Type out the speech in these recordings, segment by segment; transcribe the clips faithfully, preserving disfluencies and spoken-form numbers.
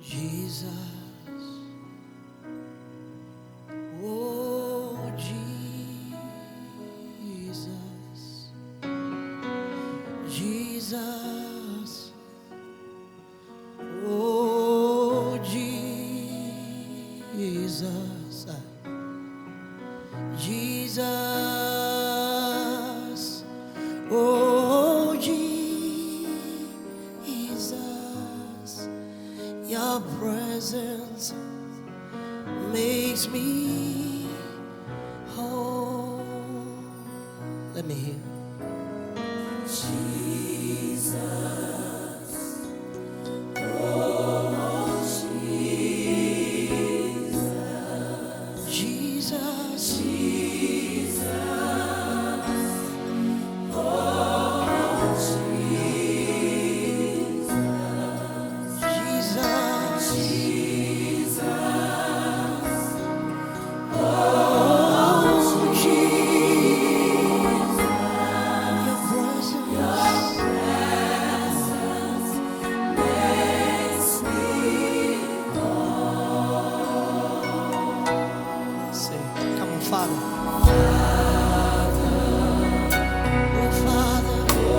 Jesus, oh Jesus, Jesus, oh Jesus, Jesus, oh Jesus, your presence makes me whole. Let me hear. Jesus, oh Jesus, Jesus, Jesus, oh Jesus, Jesus, Jesus. Father, oh Father,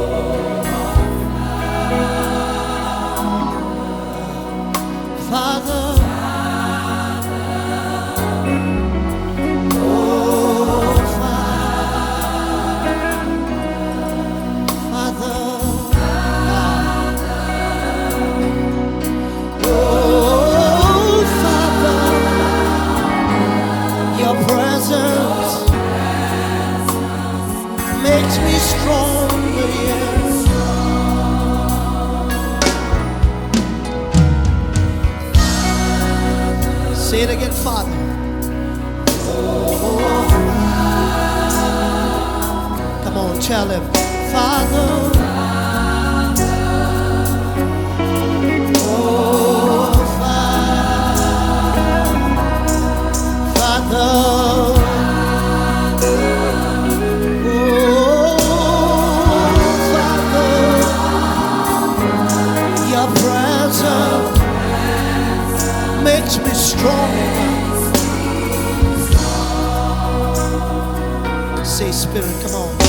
Father, oh Father, Father, oh Father, your presence makes me stronger, yeah. Say it again, Father. Oh, come on, tell him, Father. Oh, Father, Father. Makes me strong. Say, Spirit, come on.